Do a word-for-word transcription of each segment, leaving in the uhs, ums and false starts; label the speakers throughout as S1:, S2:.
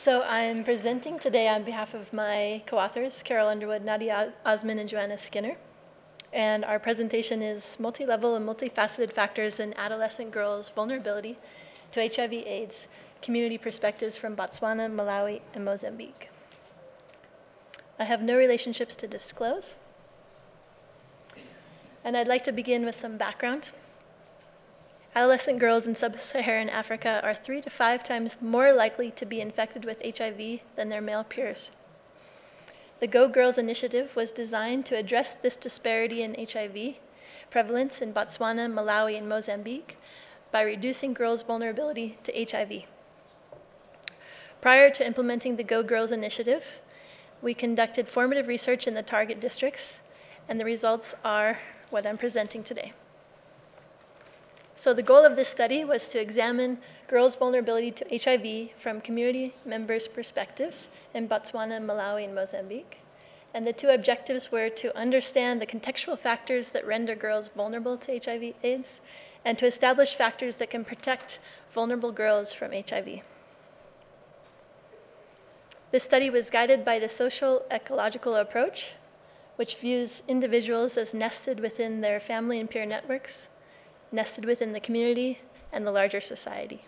S1: So I'm presenting today on behalf of my co-authors, Carol Underwood, Nadia Osman, and Joanna Skinner. And our presentation is Multi-Level and Multifaceted Factors in Adolescent Girls' Vulnerability to H I V AIDS, Community Perspectives from Botswana, Malawi, and Mozambique. I have no relationships to disclose. And I'd like to begin with some background. Adolescent girls in sub-Saharan Africa are three to five times more likely to be infected with H I V than their male peers. The Go Girls initiative was designed to address this disparity in H I V prevalence in Botswana, Malawi, and Mozambique by reducing girls' vulnerability to H I V. Prior to implementing the Go Girls initiative, we conducted formative research in the target districts, and the results are what I'm presenting today. So the goal of this study was to examine girls' vulnerability to H I V from community members' perspectives in Botswana, Malawi, and Mozambique. And the two objectives were to understand the contextual factors that render girls vulnerable to H I V AIDS, and to establish factors that can protect vulnerable girls from H I V. This study was guided by the social ecological approach, which views individuals as nested within their family and peer networks, nested within the community and the larger society.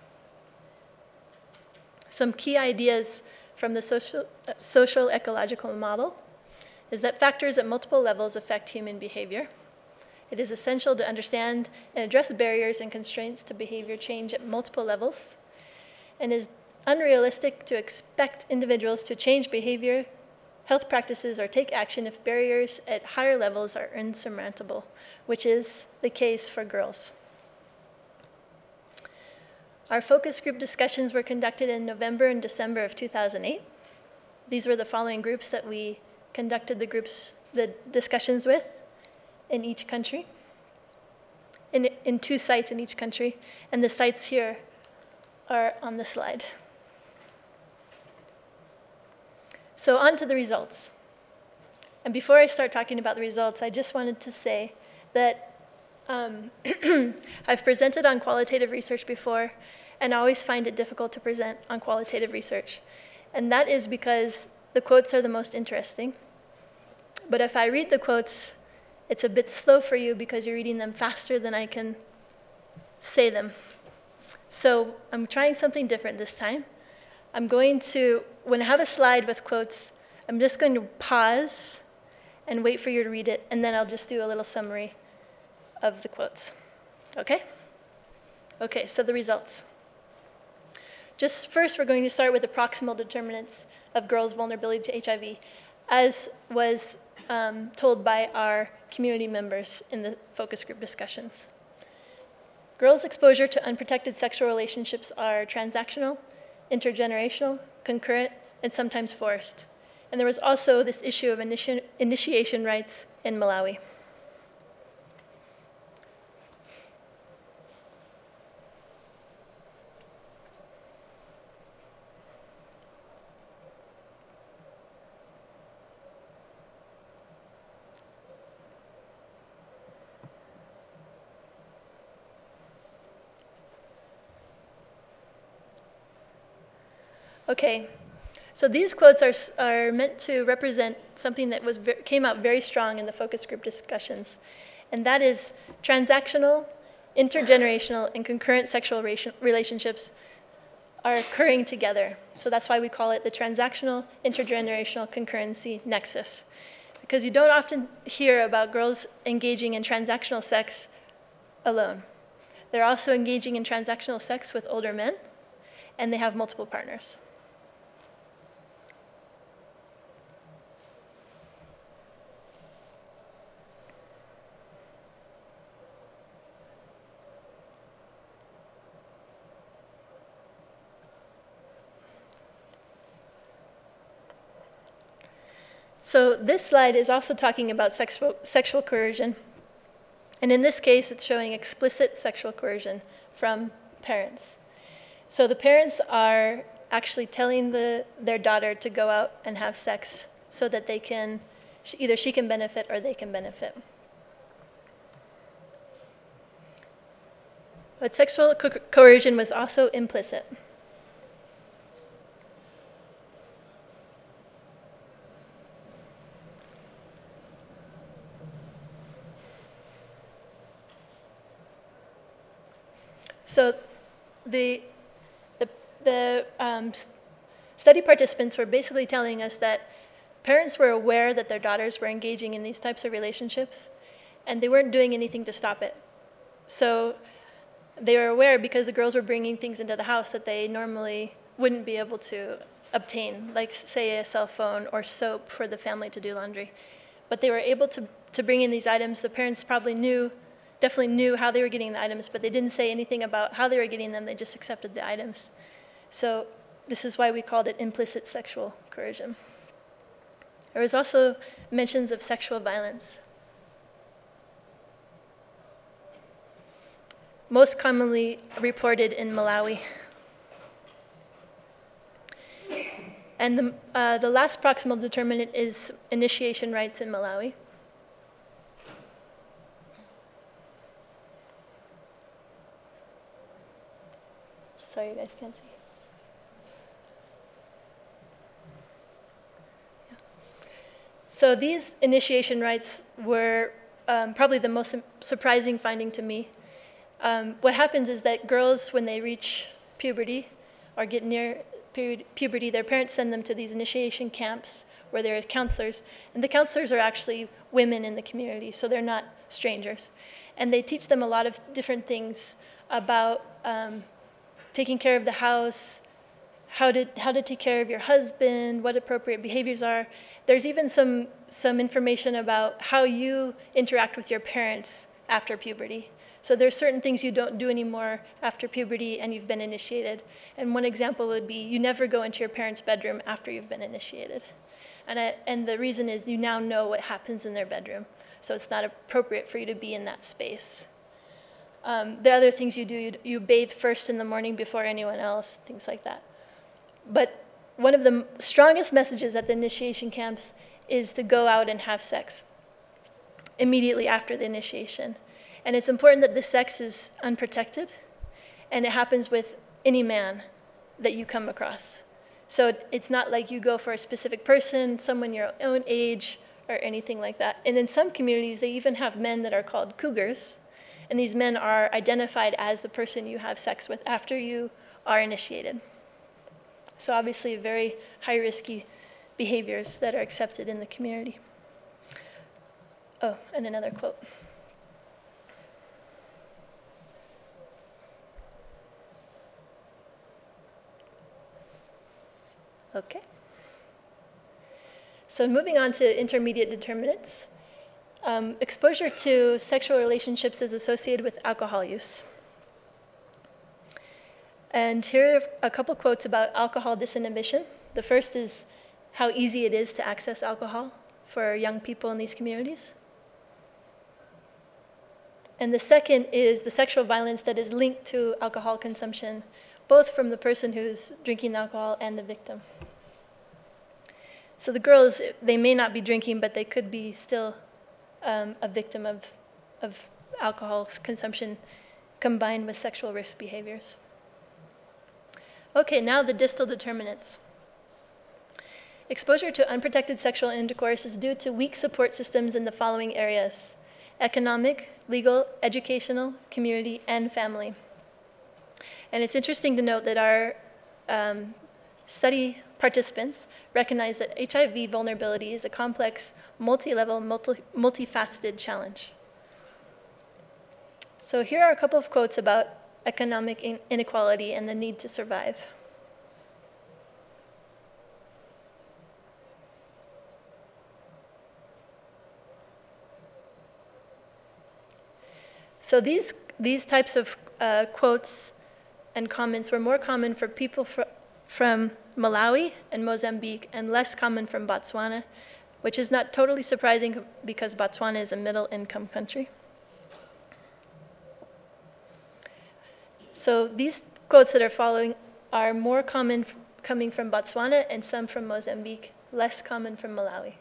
S1: Some key ideas from the social, uh, social ecological model is that factors at multiple levels affect human behavior. It is essential to understand and address barriers and constraints to behavior change at multiple levels, and is unrealistic to expect individuals to change behavior, health practices, or take action if barriers at higher levels are insurmountable, which is the case for girls. Our focus group discussions were conducted in November and December of two thousand eight. These were the following groups that we conducted the groups, the discussions with in each country, in, in two sites in each country, and the sites here are on the slide. So on to the results. And before I start talking about the results, I just wanted to say that um, I've presented on qualitative research before, and I always find it difficult to present on qualitative research. And that is because the quotes are the most interesting. But if I read the quotes, it's a bit slow for you because you're reading them faster than I can say them. So I'm trying something different this time. I'm going to, when I have a slide with quotes, I'm just going to pause and wait for you to read it, and then I'll just do a little summary of the quotes. Okay? Okay, so the results. Just first, we're going to start with the proximal determinants of girls' vulnerability to H I V, as was um, told by our community members in the focus group discussions. Girls' exposure to unprotected sexual relationships are transactional, intergenerational, concurrent, and sometimes forced. And there was also this issue of initi initiation rights in Malawi. Okay, so these quotes are, are meant to represent something that was, came out very strong in the focus group discussions, and that is transactional, intergenerational, and concurrent sexual relationships are occurring together. So that's why we call it the transactional, intergenerational concurrency nexus, because you don't often hear about girls engaging in transactional sex alone. They're also engaging in transactional sex with older men, and they have multiple partners. So this slide is also talking about sexual, sexual coercion. And in this case, it's showing explicit sexual coercion from parents. So the parents are actually telling the, their daughter to go out and have sex so that they can, either she can benefit or they can benefit. But sexual co coercion was also implicit. So the, the, the um, study participants were basically telling us that parents were aware that their daughters were engaging in these types of relationships, and they weren't doing anything to stop it. So they were aware because the girls were bringing things into the house that they normally wouldn't be able to obtain, like, say, a cell phone or soap for the family to do laundry. But they were able to, to bring in these items. The parents probably knew, definitely knew how they were getting the items, but they didn't say anything about how they were getting them. They just accepted the items. So this is why we called it implicit sexual coercion. There was also mentions of sexual violence. Most commonly reported in Malawi. And the, uh, the last proximal determinant is initiation rites in Malawi. Sorry, you guys can't see. Yeah. So these initiation rites were um, probably the most surprising finding to me. Um, what happens is that girls, when they reach puberty or get near pu puberty, their parents send them to these initiation camps where there are counselors. And the counselors are actually women in the community, so they're not strangers. And they teach them a lot of different things about um, taking care of the house, how to, how to take care of your husband, what appropriate behaviors are. There's even some, some information about how you interact with your parents after puberty. So there's certain things you don't do anymore after puberty and you've been initiated. And one example would be you never go into your parents' bedroom after you've been initiated. And, I, and the reason is you now know what happens in their bedroom. So it's not appropriate for you to be in that space. Um, the other things you do, you, you bathe first in the morning before anyone else, things like that. But one of the strongest messages at the initiation camps is to go out and have sex immediately after the initiation. And it's important that the sex is unprotected, and it happens with any man that you come across. So it's not like you go for a specific person, someone your own age, or anything like that. And in some communities, they even have men that are called cougars, and these men are identified as the person you have sex with after you are initiated. So obviously very high-risky behaviors that are accepted in the community. Oh, and another quote. Okay. So moving on to intermediate determinants. Um, exposure to sexual relationships is associated with alcohol use. And here are a couple quotes about alcohol disinhibition. The first is how easy it is to access alcohol for young people in these communities. And the second is the sexual violence that is linked to alcohol consumption, both from the person who's drinking the alcohol and the victim. So the girls, they may not be drinking, but they could be still um, a victim of, of alcohol consumption combined with sexual risk behaviors. Okay, now the distal determinants. Exposure to unprotected sexual intercourse is due to weak support systems in the following areas: economic, legal, educational, community, and family. And it's interesting to note that our um, study participants recognize that H I V vulnerability is a complex, multi-level, multi multifaceted challenge. So here are a couple of quotes about economic in inequality and the need to survive. So these, these types of uh, quotes and comments were more common for people fr from Malawi and Mozambique and less common from Botswana, which is not totally surprising because Botswana is a middle-income country. So these quotes that are following are more common coming from Botswana and some from Mozambique, less common from Malawi.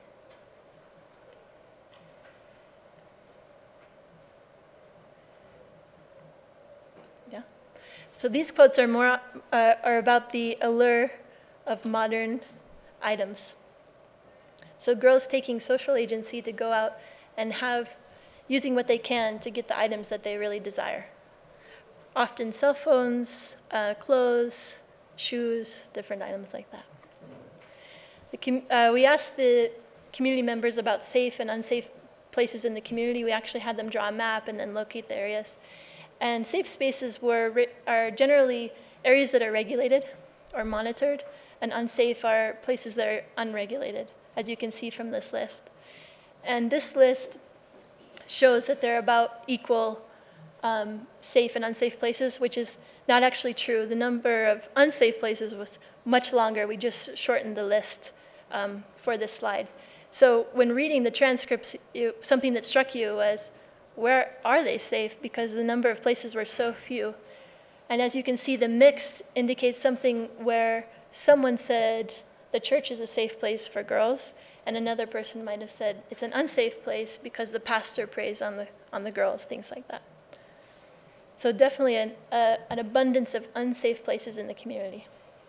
S1: Yeah. So these quotes are more uh, are about the allure of modern items. So girls taking social agency to go out and have, using what they can to get the items that they really desire. often cell phones, uh, clothes, shoes, different items like that. The com- uh, we asked the community members about safe and unsafe places in the community. We actually had them draw a map and then locate the areas. And safe spaces were are generally areas that are regulated or monitored, and unsafe are places that are unregulated, as you can see from this list. And this list shows that there are about equal um, safe and unsafe places, which is not actually true. The number of unsafe places was much longer. We just shortened the list um, for this slide. So when reading the transcripts, you, something that struck you was, where are they safe? Because the number of places were so few. And as you can see, the mix indicates something where someone said the church is a safe place for girls, and another person might have said it's an unsafe place because the pastor preys on the, on the girls, things like that. So definitely an, uh, an abundance of unsafe places in the community.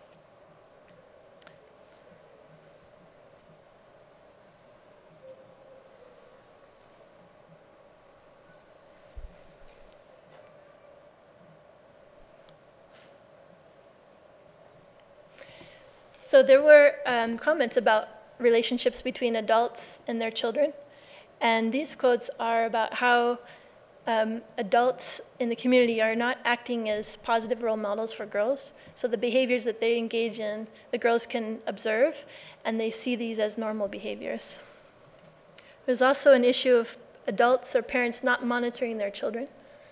S1: So there were um, comments about relationships between adults and their children. And these quotes are about how um, adults in the community are not acting as positive role models for girls. So the behaviors that they engage in, the girls can observe, and they see these as normal behaviors. There's also an issue of adults or parents not monitoring their children.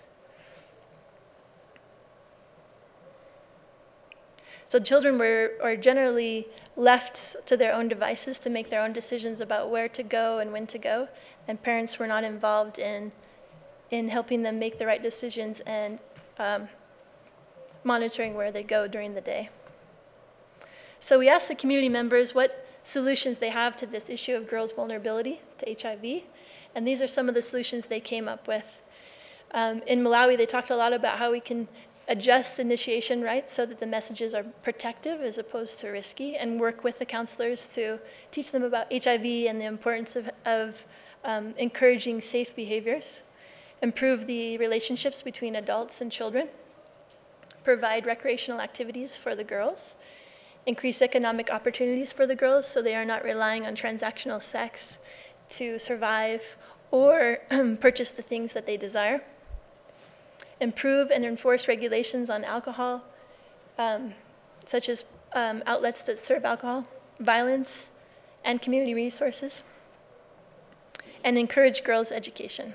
S1: So children were are generally left to their own devices to make their own decisions about where to go and when to go, and parents were not involved in, in helping them make the right decisions and um, monitoring where they go during the day. So we asked the community members what solutions they have to this issue of girls' vulnerability to H I V, and these are some of the solutions they came up with. Um, in Malawi, they talked a lot about how we can adjust initiation rights so that the messages are protective as opposed to risky, and work with the counselors to teach them about H I V and the importance of, of um, encouraging safe behaviors, improve the relationships between adults and children, provide recreational activities for the girls, increase economic opportunities for the girls so they are not relying on transactional sex to survive or purchase the things that they desire, improve and enforce regulations on alcohol, um, such as um, outlets that serve alcohol, violence, and community resources, and encourage girls' education.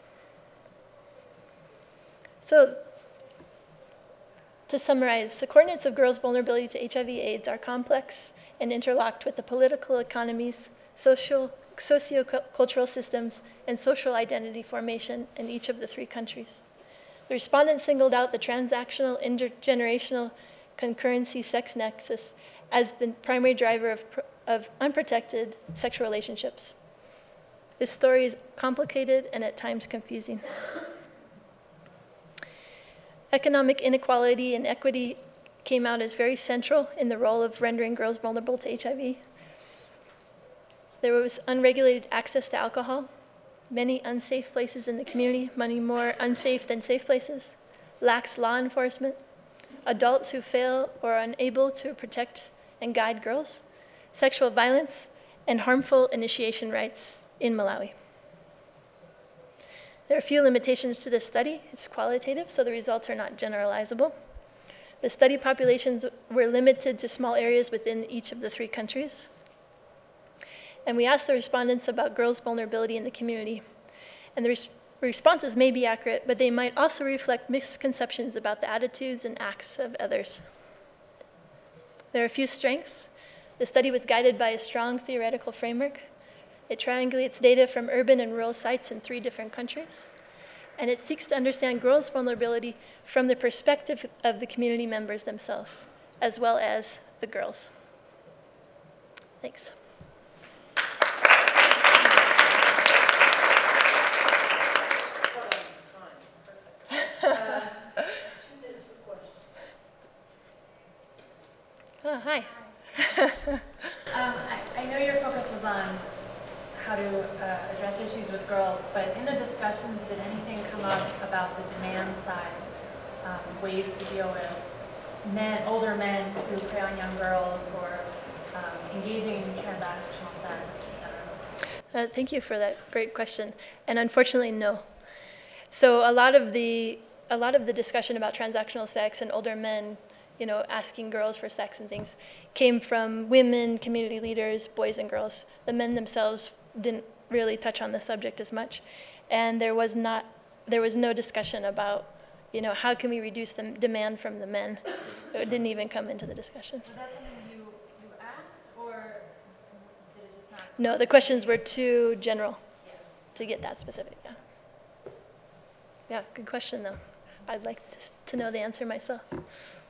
S1: So, to summarize, the coordinates of girls' vulnerability to H I V AIDS are complex and interlocked with the political economies, social, socio-cultural systems, and social identity formation in each of the three countries. The respondents singled out the transactional, intergenerational concurrency sex nexus as the primary driver of, of unprotected sexual relationships. This story is complicated and at times confusing. Economic inequality and equity came out as very central in the role of rendering girls vulnerable to H I V. There was unregulated access to alcohol, many unsafe places in the community, many more unsafe than safe places, lax law enforcement, adults who fail or are unable to protect and guide girls, sexual violence, and harmful initiation rites in Malawi. There are a few limitations to this study. It's qualitative, so the results are not generalizable. The study populations were limited to small areas within each of the three countries. And we asked the respondents about girls' vulnerability in the community. And the res responses may be accurate, but they might also reflect misconceptions about the attitudes and acts of others. There are a few strengths. The study was guided by a strong theoretical framework. It triangulates data from urban and rural sites in three different countries. And it seeks to understand girls' vulnerability from the perspective of the community members themselves, as well as the girls. Thanks. Oh, hi.
S2: um, I, I know your focus was on how to uh, address issues with girls, but in the discussions, did anything come up about the demand side um, ways to deal with men, older men who prey on young girls, or um, engaging in transactional sex, et cetera?
S1: Uh, thank you for that great question. And unfortunately, no. So a lot of the a lot of the discussion about transactional sex and older men, you know, asking girls for sex and things, came from women, community leaders, boys and girls. The men themselves didn't really touch on the subject as much, and there was not there was no discussion about, you know, how can we reduce the demand from the men. It didn't even come into the discussions.
S2: Was that something you you asked, or did it just not?
S1: No, the questions were too general to get that specific. Yeah. Yeah, good question though. I'd like to, to know the answer myself.